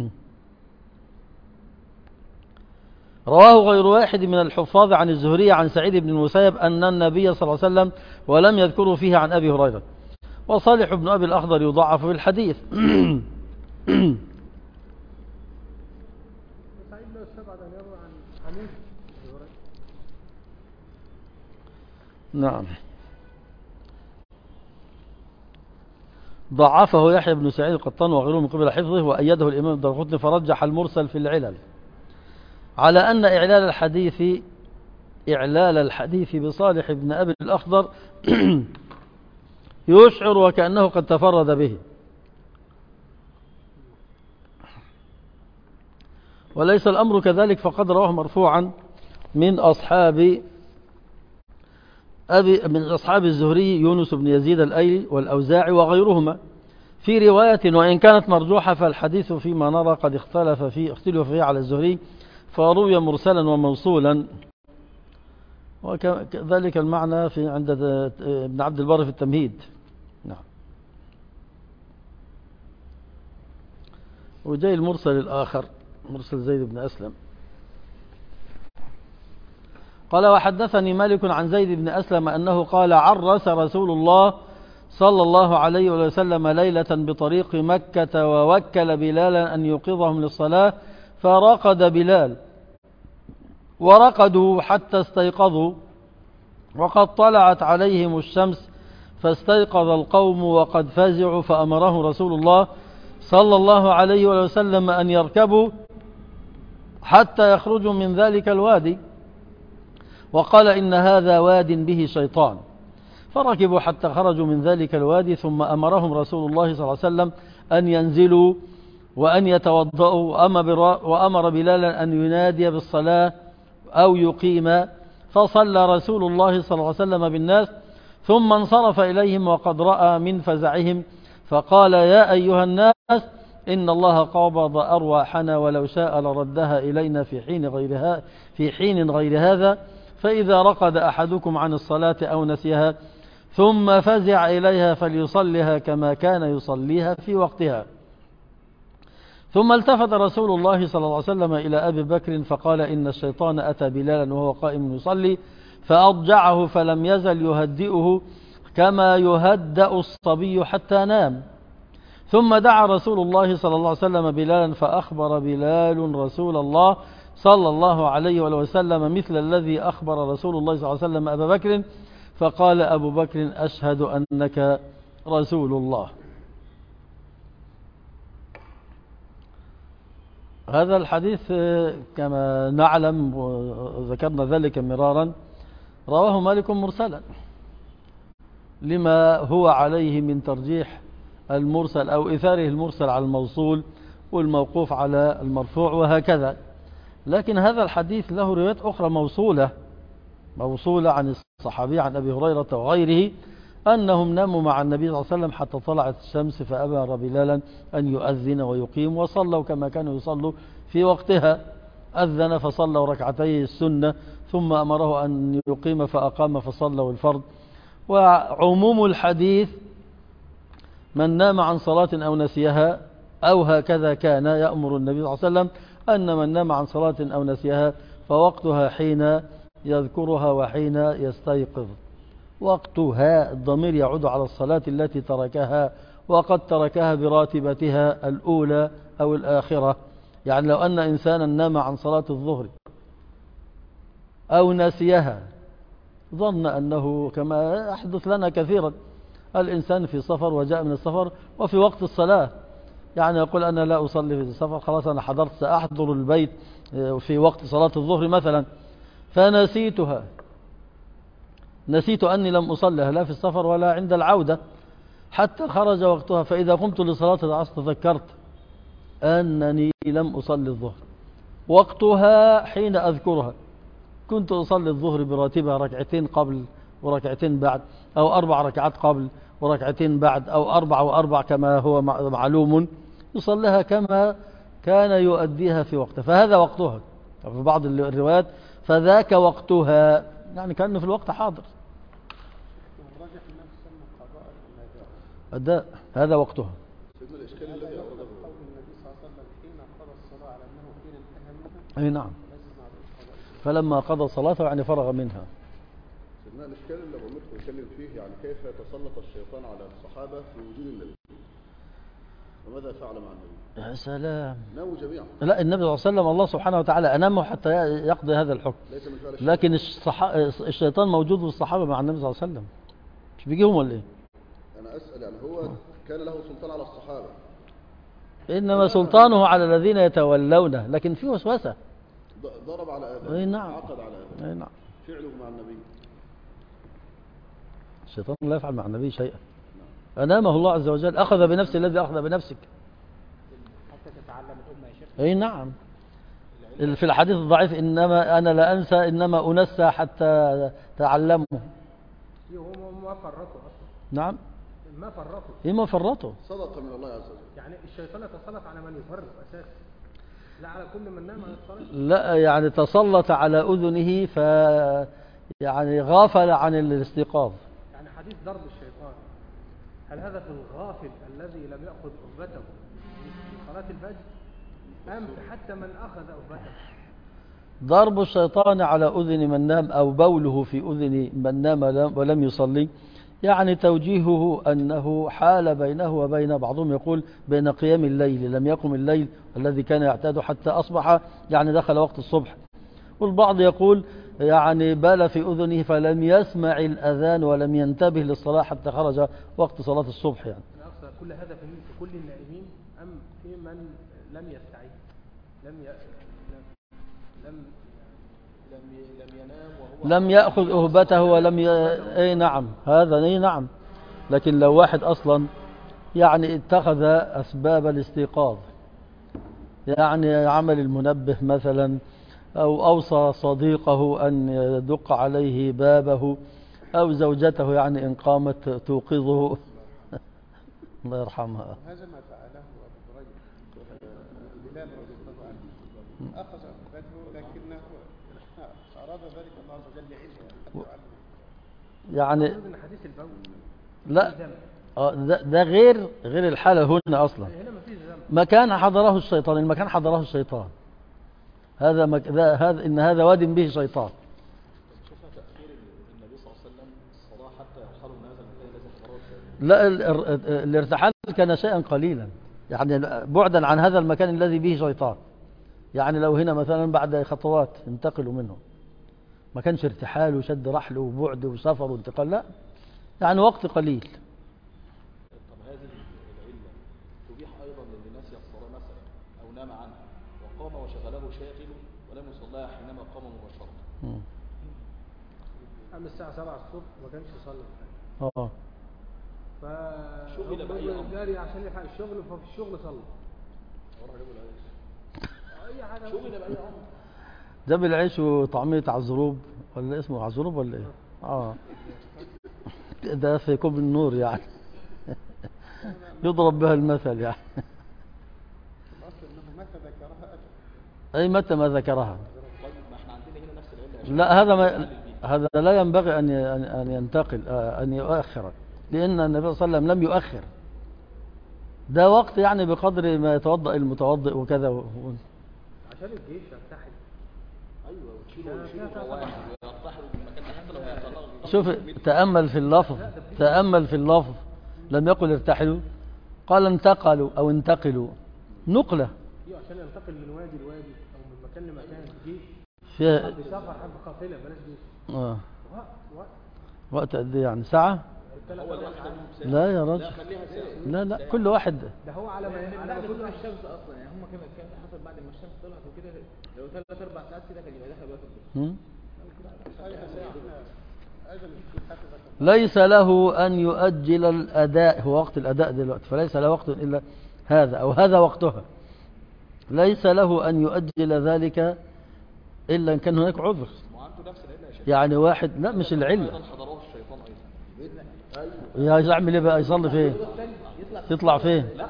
رواه غير واحد من الحفاظ عن الزهري عن سعيد بن المسيب أن النبي صلى الله عليه وسلم ولم يذكره فيه عن أبي هريرة. وصالح بن أبي الأخضر يضعف في الحديث. نعم. ضعفه يحيى بن سعيد القطان وغيره من قبل حفظه، وأيده الإمام الدارقطني فرجح المرسل في العلل على أن إعلال الحديث بصالح بن أبي الأخضر يشعر وكأنه قد تفرد به، وليس الأمر كذلك، فقد رواه مرفوعا من أصحاب من أصحاب الزهري يونس بن يزيد الأيلي والأوزاعي وغيرهما، في رواية وإن كانت مرجوحة فالحديث فيما نرى قد اختلف فيه على الزهري، فروي مرسلا وموصولا، وكذلك المعنى في عند ابن عبد البر في التمهيد. نعم. وجاي المرسل الآخر مرسل زيد بن أسلم قال وحدثني مالك عن زيد بن أسلم أنه قال عرس رسول الله صلى الله عليه وسلم ليلة بطريق مكة ووكل بلالا أن يوقظهم للصلاة، فرقد بلال ورقدوا حتى استيقظوا، وقد طلعت عليهم الشمس فاستيقظ القوم وقد فزعوا، فأمره رسول الله صلى الله عليه وسلم أن يركبوا حتى يخرجوا من ذلك الوادي، وقال إن هذا واد به شيطان، فركبوا حتى خرجوا من ذلك الوادي، ثم أمرهم رسول الله صلى الله عليه وسلم أن ينزلوا وأن يتوضأوا، وأمر بلالا أن ينادي بالصلاة أو يقيم، فصلى رسول الله صلى الله عليه وسلم بالناس ثم انصرف إليهم وقد رأى من فزعهم، فقال يا أيها الناس إن الله قبض أرواحنا ولو شاء لردها إلينا في حين غير هذا، فإذا رقد أحدكم عن الصلاة أو نسيها ثم فزع إليها فليصلها كما كان يصليها في وقتها. ثم التفت رسول الله صلى الله عليه وسلم إلى أبي بكر فقال إن الشيطان أتى بلالا وهو قائم يصلي فأضجعه فلم يزل يهدئه كما يهدأ الصبي حتى نام. ثم دعا رسول الله صلى الله عليه وسلم بلالا فأخبر بلال رسول الله صلى الله عليه وسلم مثل الذي أخبر رسول الله صلى الله عليه وسلم أبا بكر، فقال أبو بكر أشهد أنك رسول الله. هذا الحديث كما نعلم وذكرنا ذلك مرارا رواه مالك مرسلا لما هو عليه من ترجيح المرسل أو إثاره المرسل على الموصول والموقوف على المرفوع وهكذا. لكن هذا الحديث له روايات أخرى موصولة عن الصحابي عن أبي هريرة وغيره أنهم ناموا مع النبي صلى الله عليه وسلم حتى طلعت الشمس فأمر بلالا أن يؤذن ويقيم، وصلوا كما كانوا يصلوا في وقتها، أذن فصلوا ركعتي السنة ثم أمره أن يقيم فأقام فصلوا الفرض. وعموم الحديث من نام عن صلاة أو نسيها أو هكذا كان يأمر النبي صلى الله عليه وسلم أن من نام عن صلاة أو نسيها فوقتها حين يذكرها وحين يستيقظ. وقتها الضمير يعود على الصلاة التي تركها وقد تركها براتبتها الأولى أو الآخرة. يعني لو أن إنسانا نام عن صلاة الظهر أو نسيها ظن أنه كما يحدث لنا كثيرا، الإنسان في سفر وجاء من السفر وفي وقت الصلاة، يعني يقول أنا لا أصلي في السفر، خلاص أنا حضرت سأحضر البيت في وقت صلاة الظهر مثلا فنسيتها، نسيت أني لم أصليها لا في السفر ولا عند العودة حتى خرج وقتها، فإذا قمت لصلاة العصر تذكرت أنني لم أصلي الظهر، وقتها حين أذكرها كنت أصلي الظهر براتبها ركعتين قبل وركعتين بعد، أو 4 ركعات قبل وركعتين بعد، أو 4 و4 كما هو معلوم، يصليها كما كان يؤديها في وقتها، فهذا وقتها. في بعض الروايات فذاك وقتها، يعني كأنه في الوقت حاضر. أداء هذا وقتها. الإشكال الذي أورده قول النبي صلى الله عليه وسلم حين قضى الصلاة على أنه حين انتهى منها. أي نعم، فلما قضى صلاته يعني فرغ منها. سيدنا الإشكال اللي أبو مكر بيتكلم فيه يعني كيف يتسلط الشيطان على الصحابة في وجود النبي، وماذا فعل مع النبي؟ يا سلام، ناموا جميعا. لا، النبي صلى الله عليه وسلم الله سبحانه وتعالى أنامه حتى يقضي هذا الحكم، ليس من فعل الشيطان. لكن الشيطان موجود والصحابة مع النبي صلى الله عليه وسلم، مش بيجيهم ولا إيه؟ أنا أسأل يعني هو كان له سلطان على الصحابة، إنما سلطانه على الذين يتولونه، لكن في وسوسة. ضرب على آدم، أي نعم، عقد على آدم، أي نعم. فعله مع النبي. الشيطان لا يفعل مع النبي شيئا، أنامه الله عز وجل، أخذ بنفس الذي أخذ بنفسك. حتى تتعلم الأمة يا شيخ. أي نعم، في الحديث الضعيف إنما أنا لا أنسى إنما أنسى حتى تعلمه. هم ما فرطوا اصلا. نعم. ما فرطوا. إيه ما فرطوا؟ صدقة من الله عز وجل. يعني الشيطان يتسلط على من يفرط اساسا، لا على كل من نام عن الصلاة. لا يعني تسلط على أذنه يعني غافل عن الاستيقاظ. يعني حديث ضرب الشيطان، هل هذا في الغافل الذي لم يأخذ أهبته في صلاة الفجر، أم حتى من أخذ أهبته؟ ضرب الشيطان على أذن من نام أو بوله في أذن من نام ولم يصلي، يعني توجيهه أنه حال بينه وبين، بعضهم يقول بين قيام الليل، لم يقم الليل الذي كان يعتاد حتى أصبح، يعني دخل وقت الصبح. والبعض يقول يعني بال في أذنه فلم يسمع الأذان ولم ينتبه للصلاة حتى خرج وقت صلاة الصبح. يعني أقصد كل هذا في كل النائمين أم في من لم يستعد، لم ينام وهو لم يأخذ أهبته ولم أي نعم، هذا أي نعم. لكن لو واحد أصلا يعني اتخذ أسباب الاستيقاظ، يعني عمل المنبه مثلا، أو أوصى صديقه أن يدق عليه بابه، أو زوجته يعني إن قامت توقظه الله يرحمها. هذا ما فعله أبو هريرة بلال رضي الله عنه، أخذ أهبته لكنه أراد ذلك الله عز وجل يعني حديث البول لا ده غير الحالة هنا أصلا. هنا ما فيش ذنب. مكان حضره الشيطان، المكان حضره الشيطان، هذا إن هذا واد به شيطان. شفنا تأخير النبي صلى الله عليه وسلم الصلاة حتى يرحلوا من هذا المكان الذي حضره. لا الارتحال كان شيئا قليلا، يعني بعدا عن هذا المكان الذي به شيطان. يعني لو هنا مثلا بعد خطوات انتقلوا منه، ما كانش ارتحال وشد رحل وبعد وسفر وانتقال، لا يعني وقت قليل. طب هذه العلة تبيح أيضا للي نسي الصلاة مثلا أو نام عنها وقام وشغله شاغل ولم يصليها حينما قام مباشرة. أما الساعة 7 الصبح ما كانش يصلي. شغل بأي أمر جاري عشان يلحق الشغل، ففي الشغل صلى. أي حاجة. شغل بأي أمر. جاب العيش وطعمية عزروب، ولا اسمه عزروب ولا ايه؟ ده في كوب النور يعني يضرب بها المثل يعني. اي متى ما ذكرها. طيب ما احنا عندنا هنا نفس العلة. لا هذا لا ينبغي ان ينتقل ان يؤخر، لان النبي صلى الله عليه وسلم لم يؤخر. ده وقت يعني بقدر ما يتوضأ المتوضئ وكذا عشان الجيش يرتحل. ايوه وتشيله واحد ويرتحل من مكان حتى لو يتنقل. شوف تأمل في اللفظ، لم يقل ارتحلوا، قال انتقلوا او انتقلوا، نقلة. عشان ينتقل من وادي لوادي او من مكان لمكان، جيش فيها حب سفر حب قافلة بلاش جيش. وقت قد ايه يعني؟ ساعة؟ لا يا راجل، لا كل واحد ده هو على ما كل الشمس اصلا، يعني هم كان حصل بعد ما الشمس طلعت وكده، لو 3-4 ساعات كده كان يبقى دخل وقت الظهر. ليس له أن يؤجل الأداء، هو وقت الأداء دلوقتي، فليس له وقت إلا هذا أو هذا وقتها. ليس له أن يؤجل ذلك إلا إن كان هناك عذر. يعني واحد لا مش العلة، يعمل ايه بقى؟ يصلي فين؟ يطلع فين؟ لا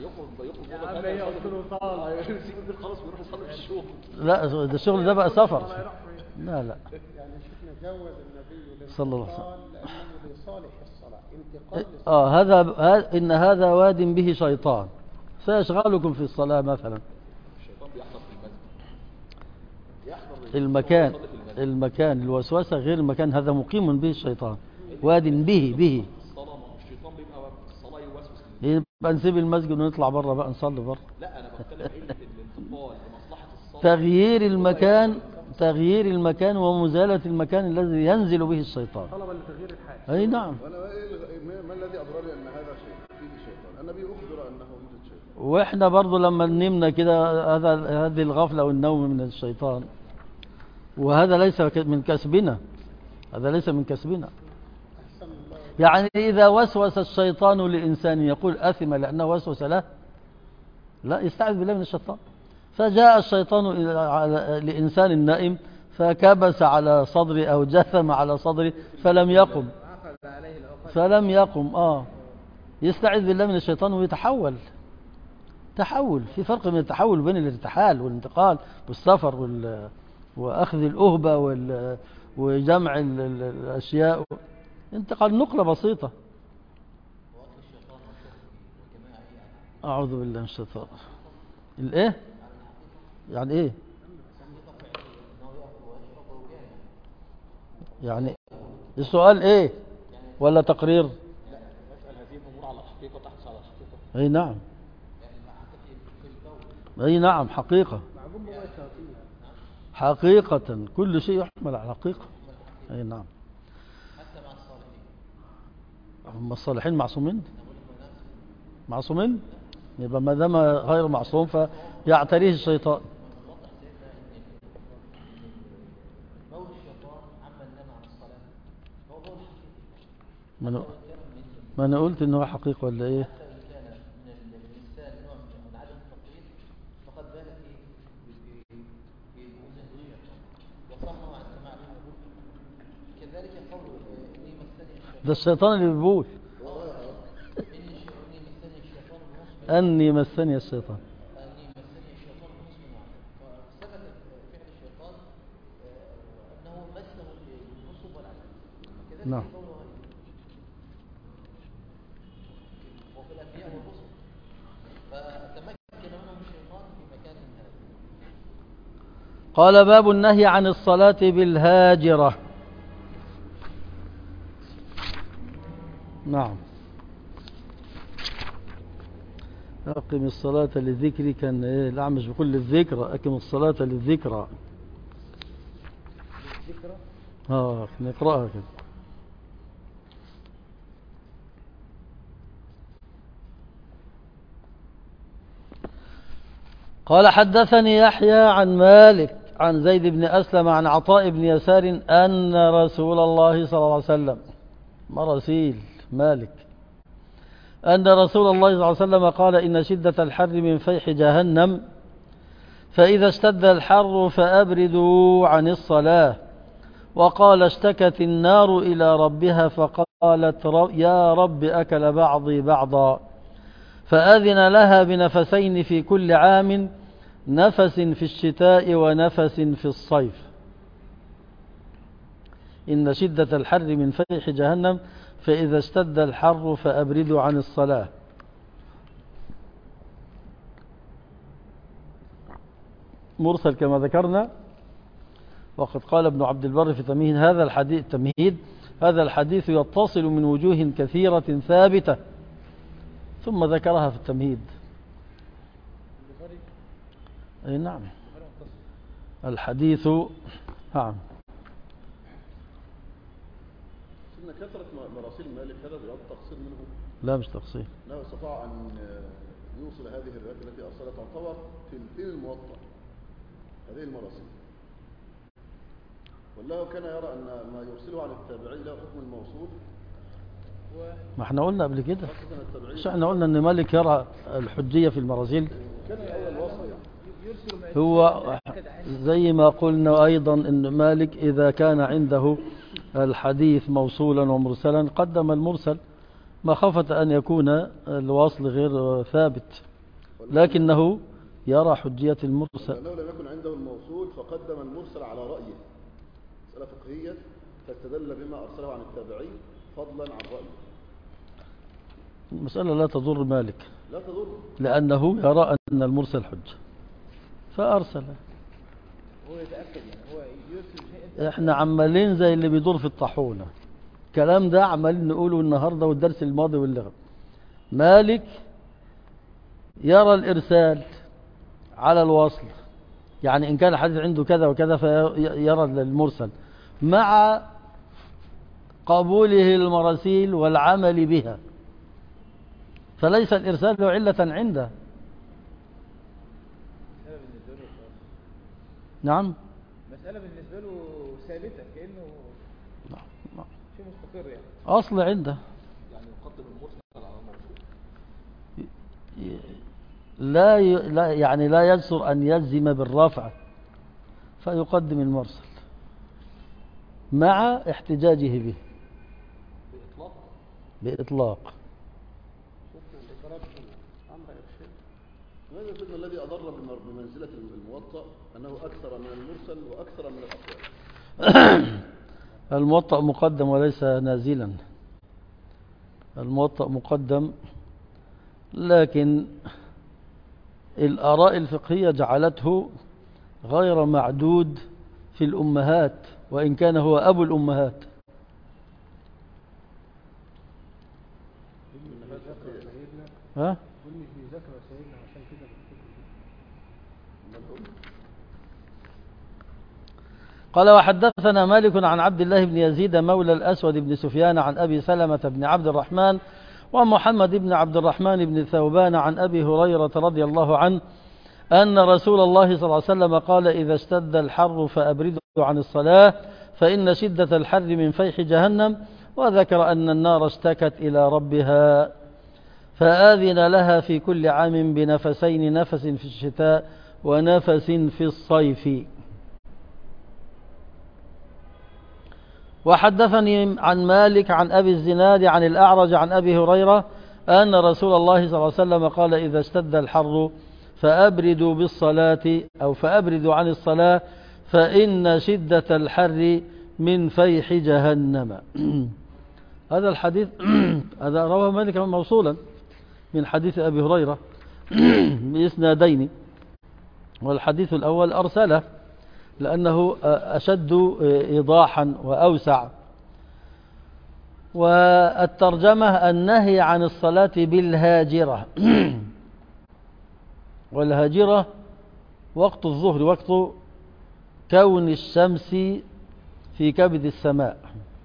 خلاص ويروح يصلي في الشغل. لا ده الشغل ده بقى سفر. لا يعني شفنا جوز النبي صلى الله عليه وسلم لأنه لصالح الصلاة انتقال إن هذا واد به شيطان سيشغلكم في الصلاة مثلا. الشيطان بيحضر في المكان الوسوسة غير المكان، هذا مقيم به الشيطان، واد به الصلاة. الشيطان بيبقى الصلاة يوسوس. يبقى نسيب المسجد ونطلع بره بقى نصلي بره. لا أنا بتكلم علة الانتقال لمصلحة الصلاة، تغيير المكان ومزالة المكان الذي ينزل به الشيطان. طلبا لتغيير الحال. أي نعم. ما الذي أدراني أن هذا شيء فيه شيطان؟ النبي أخبر أنه يوجد شيطان. وإحنا برضو لما نمنا كده هذه الغفلة والنوم من الشيطان، وهذا ليس من كسبنا. يعني إذا وسوس الشيطان لإنسان يقول أثم لأنه وسوس له، لا يستعذ بالله من الشيطان. فجاء الشيطان لإنسان نائم فكبس على صدري أو جثم على صدري فلم يقم، عليه العقد فلم يقم يستعيذ بالله من الشيطان ويتحول. تحول، في فرق بين التحول بين الارتحال والانتقال والسفر وأخذ الأهبة وجمع الأشياء. انتقال نقلة بسيطة. أعوذ بالله من الشيطان. الإيه؟ يعني إيه؟ يعني السؤال إيه؟ ولا تقرير؟ لا، نسأل هذه الأمور على الحقيقة، تحدث على الحقيقة. أي نعم. أي نعم، حقيقة. حقيقة كل شيء يحمل على الحقيقة. أي نعم. حتى مع الصالحين. هم الصالحين معصومين؟ معصومين؟ يبقى ما دام غير معصوم فيعتريه الشيطان. بول الشيطان عمن نام عن الصلاة هو بول حقيقي. ما أنا قلت إنه حقيقة ولا إيه؟ حتى إن كان من الإنسان نوع من عدم التقليد فقد بالك بوزن الشيطان وصمم عن سماع الحديث. كذلك قول إني مسني الشيطان. ده الشيطان اللي بيقول أني مسني الشيطان. أني مسني الشيطان بنصف واحد. فثبت فعل الشيطان أنه مسه بالنصب والعدم. كذلك نعم. قوله وفي الأنبياء والرسل فتمكن منهم الشيطان في مكان هذا. قال باب النهي عن الصلاة بالهاجرة. نعم. أقم الصلاة للذكر. كان إيه الأعمش بكل الذكرى. أقم الصلاة للذكرى. نقرأها كده. قال حدثني يحيى عن مالك عن زيد بن أسلم عن عطاء بن يسار أن رسول الله صلى الله عليه وسلم مرسيل مالك أن رسول الله صلى الله عليه وسلم قال إن شدة الحر من فيح جهنم فإذا اشتد الحر فأبردوا عن الصلاة. وقال اشتكت النار إلى ربها فقالت يا رب أكل بعضي بعضا فأذن لها بنفسين في كل عام نفس في الشتاء ونفس في الصيف. إن شدة الحر من فيح جهنم فإذا اشتد الحر فأبردوا عن الصلاة. مرسل كما ذكرنا. وقد قال ابن عبد البر في تمهيد هذا الحديث يتصل من وجوه كثيرة ثابتة ثم ذكرها في التمهيد. أي نعم. الحديث نعم. سيدنا كثرة مراسيل مالك هذا بيعد تقصير منه؟ لا مش تقصير. لا استطاع أن يوصل هذه الروايات التي أرسلها تعتبر في الموطأ هذه المراسيل، والله كان يرى أن ما يرسله عن التابعي له حكم الموصول. ما احنا قلنا قبل كده، مش احنا قلنا ان مالك يرى الحجية في المراسيل. كان الأول وصل هو زي ما قلنا أيضا ان مالك إذا كان عنده الحديث موصولا ومرسلا قدم المرسل مخافة أن يكون الوصل غير ثابت، لكنه يرى حجية المرسل. لأنه لم يكن عنده الموصول فقدم المرسل على رأيه، مسألة فقهية، فاستدل بما أرسله عن التابعي فضلا عن رأيه. المسألة لا تضر مالك، لا تضر، لأنه يرى أن المرسل حجة فأرسل. هو يتأكد يعني هو يرسل شيء. احنا عمالين زي اللي بيدور في الطاحونة، الكلام ده عمالين نقوله النهاردة والدرس الماضي واللغة. مالك يرى الإرسال على الوصل، يعني إن كان الحديث عنده كذا وكذا فيرى المرسل مع قبوله المراسيل والعمل بها، فليس الإرسال له علة عنده. نعم، مسألة بالنسبة له ثابتة كأنه شيء مستقر يعني. أصل عنده يعني يقدم المرسل على الموصول. يعني لا يجسر أن يلزم بالرفع فيقدم المرسل مع احتجاجه به. بإطلاق. شفنا الإضراب هنا أمر إرشاد. هذا الفيلم الذي أضر بمنزلة الموطأ أنه أكثر من المرسل وأكثر من الأقوال. الموطأ مقدم وليس نازلا، الموطأ مقدم، لكن الآراء الفقهية جعلته غير معدود في الأمهات وإن كان هو أبو الأمهات. ها؟ قال وحدثنا مالك عن عبد الله بن يزيد مولى الأسود بن سفيان عن أبي سلمة بن عبد الرحمن ومحمد بن عبد الرحمن بن ثوبان عن أبي هريرة رضي الله عنه أن رسول الله صلى الله عليه وسلم قال إذا اشتد الحر فأبردوا عن الصلاة فإن شدة الحر من فيح جهنم، وذكر أن النار اشتكت إلى ربها فآذن لها في كل عام بنفسين، نفس في الشتاء ونفس في الصيف. وحدثني عن مالك عن أبي الزناد عن الأعرج عن أبي هريرة أن رسول الله صلى الله عليه وسلم قال إذا اشتد الحر فأبردوا بالصلاة أو فأبردوا عن الصلاة فإن شدة الحر من فيح جهنم. هذا الحديث هذا رواه مالك موصولا من حديث أبي هريرة بإسنادين، والحديث الأول أرسله لأنه أشد إيضاحا وأوسع. والترجمة النهي عن الصلاة بالهاجرة والهاجرة وقت الظهر، وقت كون الشمس في كبد السماء،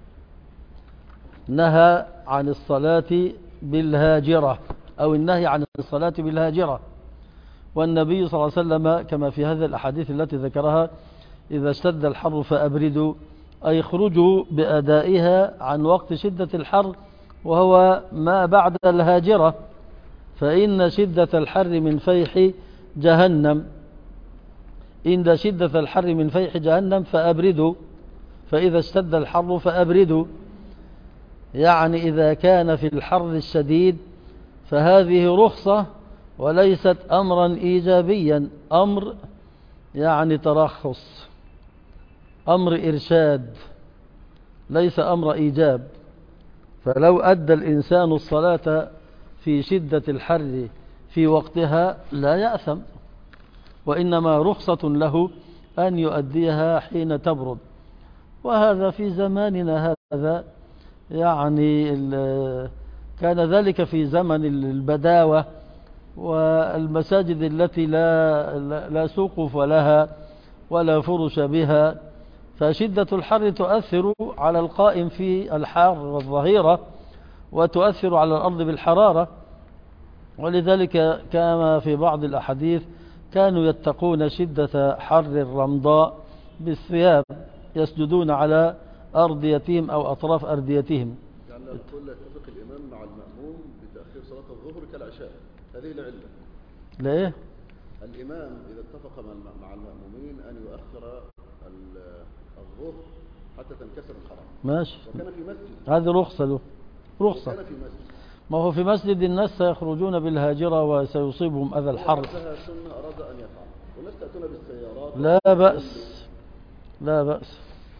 نهى عن الصلاة بالهاجرة أو النهي عن الصلاة بالهاجرة. والنبي صلى الله عليه وسلم كما في هذه الأحاديث التي ذكرها إذا اشتد الحر فأبردوا أي اخرجوا بأدائها عن وقت شدة الحر وهو ما بعد الهاجرة، فإن شدة الحر من فيح جهنم، إن شدة الحر من فيح جهنم فأبردوا، فإذا اشتد الحر فأبردوا، يعني إذا كان في الحر الشديد فهذه رخصة وليست أمرا إيجابيا، أمر يعني ترخص، أمر إرشاد ليس أمر إيجاب. فلو أدى الإنسان الصلاة في شدة الحر في وقتها لا يأثم، وإنما رخصة له أن يؤديها حين تبرد. وهذا في زماننا هذا يعني كان ذلك في زمن البداوة والمساجد التي لا سقف لها ولا فرش بها، فشدة الحر تؤثر على القائم في الحار والظهيرة وتؤثر على الأرض بالحرارة. ولذلك كما في بعض الأحاديث كانوا يتقون شدة حر الرمضاء بالثياب، يسجدون على أرضيتهم أو أطراف أرديتهم. يعني يقول لا يتفق الإمام مع المأموم بتأخير صلاة الظهر كالعشاء، هذه العلة. لا إيه؟ الإمام إذا اتفق مع المأمومين أن يؤخر الظهر حتى تنكسر الحرام ماشي، وكان في مسجد، هذه رخصة له، رخصة. وكان في مسجد، ما هو في مسجد الناس سيخرجون بالهاجرة وسيصيبهم أذى الحر. سنة أراد أن يفعل، والناس تأتون بالسيارات لا بأس، لا بأس.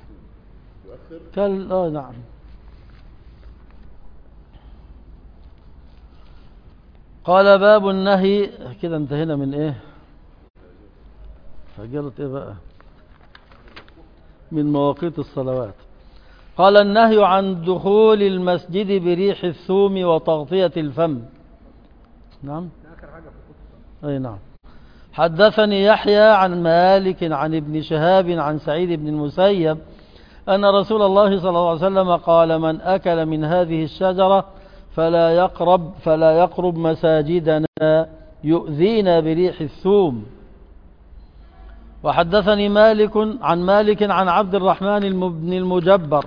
يؤخر نعم. قال باب النهي، كده انتهينا من ايه؟ هجرت ايه بقى؟ من مواقيت الصلوات. قال النهي عن دخول المسجد بريح الثوم وتغطية الفم. نعم. اي نعم. حدثني يحيى عن مالك عن ابن شهاب عن سعيد بن المسيب أن رسول الله صلى الله عليه وسلم قال من أكل من هذه الشجرة فلا يقرب مساجدنا يؤذينا بريح الثوم. وحدثني مالك عن عبد الرحمن بن المجبر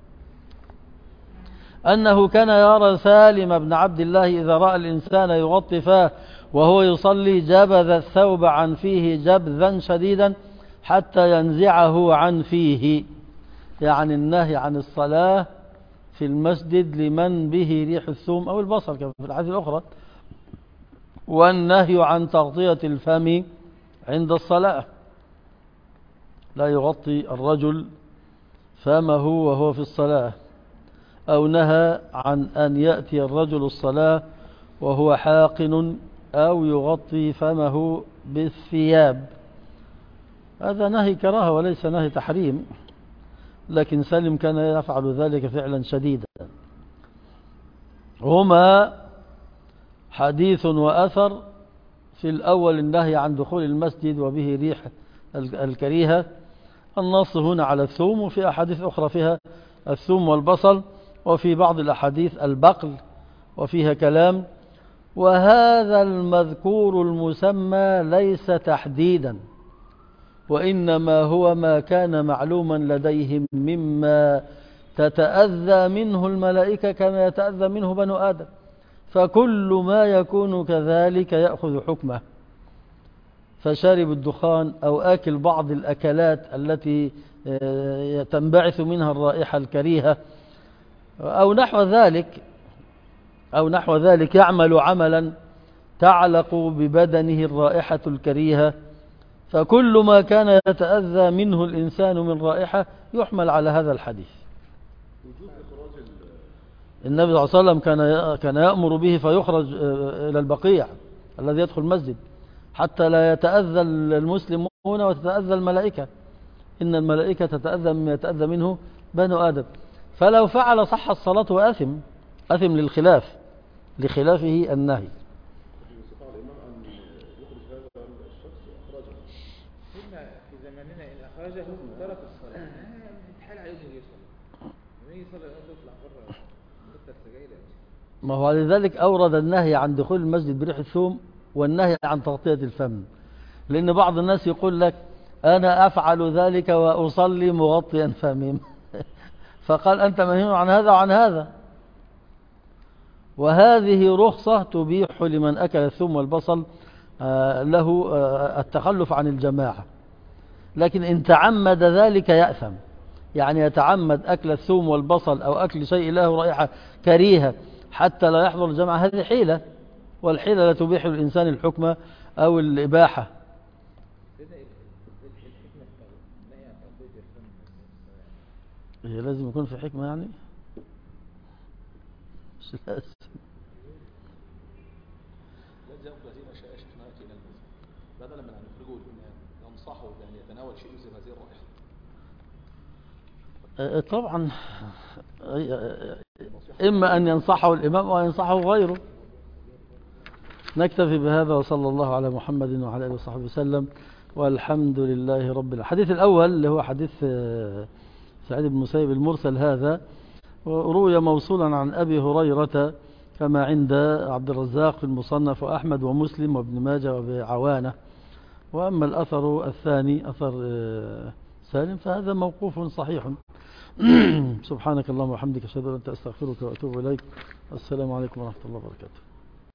أنه كان يرى سالم بن عبد الله إذا رأى الإنسان يغطي فاه وهو يصلي جبذ الثوب عن فيه جبذا شديدا حتى ينزعه عن فيه، يعني النهي عن الصلاة في المسجد لمن به ريح الثوم أو البصل كما في الحديث الأخرى، والنهي عن تغطية الفم عند الصلاة، لا يغطي الرجل فمه وهو في الصلاة، أو نهى عن أن يأتي الرجل الصلاة وهو حاقن أو يغطي فمه بالثياب. هذا نهي كراهة وليس نهي تحريم، لكن سلم كان يفعل ذلك فعلا شديدا. هما حديث وأثر. في الأول النهي عن دخول المسجد وبه ريح الكريهة، النص هنا على الثوم، وفي أحاديث أخرى فيها الثوم والبصل، وفي بعض الأحاديث البقل وفيها كلام. وهذا المذكور المسمى ليس تحديدا، وإنما هو ما كان معلوما لديهم مما تتأذى منه الملائكة كما يتأذى منه بنو آدم، فكل ما يكون كذلك يأخذ حكمه. فشارب الدخان أو آكل بعض الأكلات التي تنبعث منها الرائحة الكريهة أو نحو ذلك يعمل عملا تعلق ببدنه الرائحة الكريهة، فكل ما كان يتأذى منه الإنسان من رائحة يحمل على هذا الحديث. النبي صلى الله عليه وسلم كان يأمر به فيخرج إلى البقيع الذي يدخل المسجد حتى لا يتأذى المسلمون وتتأذى الملائكة، إن الملائكة تتأذى مما يتأذى منه بنو آدم. فلو فعل صح الصلاة وأثم لخلافه النهي. في زماننا إن أخرجه ترك الصلاة حال عليه يصلي يصلي يطلع بره السجاير. ما هو لذلك أورد النهي عن دخول المسجد بريح الثوم والنهي عن تغطية الفم، لأن بعض الناس يقول لك أنا أفعل ذلك وأصلي مغطيا فمي فقال أنت منهي عن هذا وعن هذا. وهذه رخصة تبيح لمن أكل الثوم والبصل له التخلف عن الجماعة، لكن إن تعمد ذلك يأثم، يعني يتعمد أكل الثوم والبصل أو أكل شيء له رائحة كريهة حتى لا يحضر الجماعة، هذه حيلة، والحيلة لا تبيح للإنسان الحكمة أو الإباحة. هي لازم يكون في حكمة يعني؟ مش لازم. الذين شاء نأتي إلى المسجد بدلا من أن يخرجوا الإمام ينصحوا بأن يتناول شيء يزيل هذه الرائحة. طبعا إما أن ينصحه الإمام أو ينصحه غيره. نكتفي بهذا، وصلى الله على محمد وعلى آله وصحبه وسلم، والحمد لله رب العالمين. الحديث الأول اللي هو حديث سعيد بن المسيب المرسل، هذا روي موصولا عن أبي هريرة كما عند عبد الرزاق في المصنف وأحمد ومسلم وابن ماجه وابي عوانة. وأما الأثر الثاني أثر سالم فهذا موقوف صحيح. سبحانك اللهم وبحمدك أشهد أن لا إله إلا أنت أستغفرك وأتوب إليك. السلام عليكم ورحمة الله وبركاته.